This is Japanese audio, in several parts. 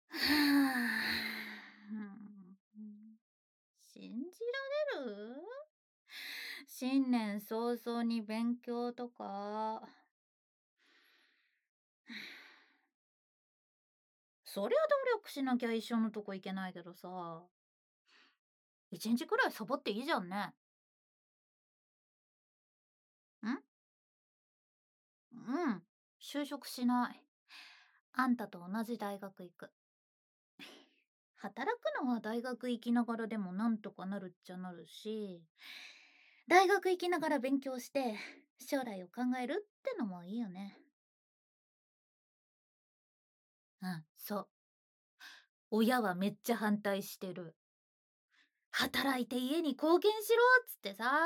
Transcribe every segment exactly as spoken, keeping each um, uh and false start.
はあ、うん、信じられる？新年早々に勉強とか。そりゃ努力しなきゃ一緒のとこ行けないけどさ、一日くらいサボっていいじゃんね。んうん、就職しない。あんたと同じ大学行く。働くのは大学行きながらでもなんとかなるっちゃなるし、大学行きながら勉強して将来を考えるってのもいいよね。うん、そう。親はめっちゃ反対してる。働いて家に貢献しろっつってさ。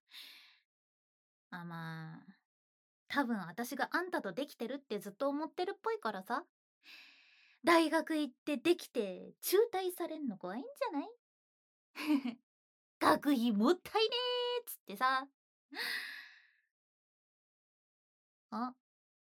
あ、まあ、多分私があんたとできてるってずっと思ってるっぽいからさ。大学行ってできて中退されんの怖いんじゃない？学費もったいねーっつってさ。あ、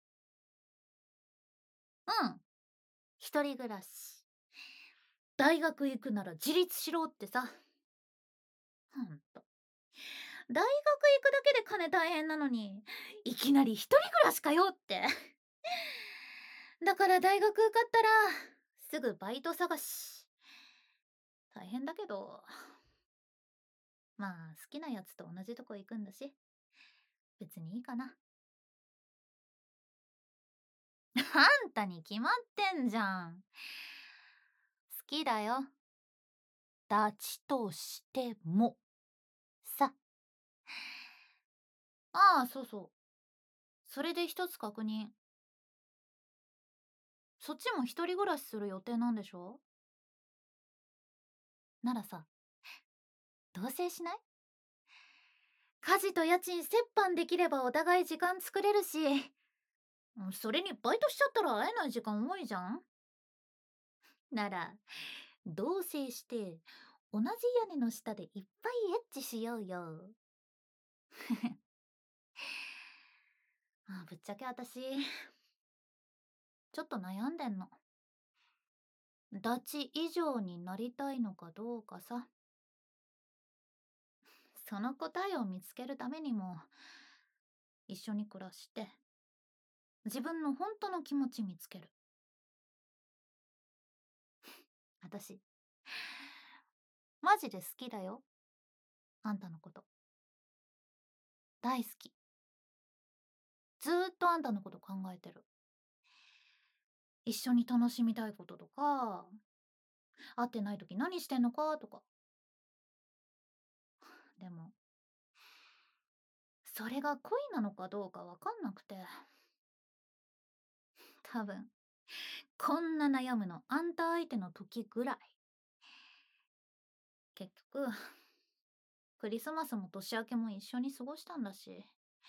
うん。一人暮らし。大学行くなら自立しろってさ。ほんと。大学行くだけで金大変なのに、いきなり一人暮らしかよって。だから大学受かったら、すぐバイト探し。大変だけど、まあ好きなやつと同じとこ行くんだし、別にいいかな。あんたに決まってんじゃん。好きだよ。ダチとしても。さ。ああ、そうそう。それで一つ確認。そっちも一人暮らしする予定なんでしょ？ならさ、同棲しない？家事と家賃折半できればお互い時間作れるし、それにバイトしちゃったら会えない時間多いじゃん。なら、同棲して同じ屋根の下でいっぱいエッチしようよ。あ、ぶっちゃけ私、ちょっと悩んでんの。ダチ以上になりたいのかどうかさ。その答えを見つけるためにも、一緒に暮らして、自分の本当の気持ち見つける。私、マジで好きだよ。あんたのこと。大好き。ずーっとあんたのこと考えてる。一緒に楽しみたいこととか、会ってない時何してんのかとか。でも、それが恋なのかどうかわかんなくて。多分、こんな悩むのあんた相手の時ぐらい。結局、クリスマスも年明けも一緒に過ごしたんだし、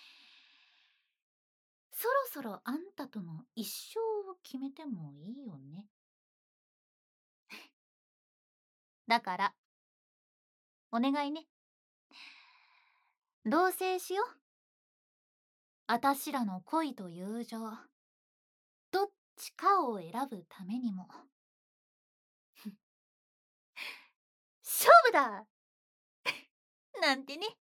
そろそろあんたとの一生を決めてもいいよね。だから、お願いね。同棲しよう。あたしらの恋と友情、どっちかを選ぶためにも。勝負だなんてね。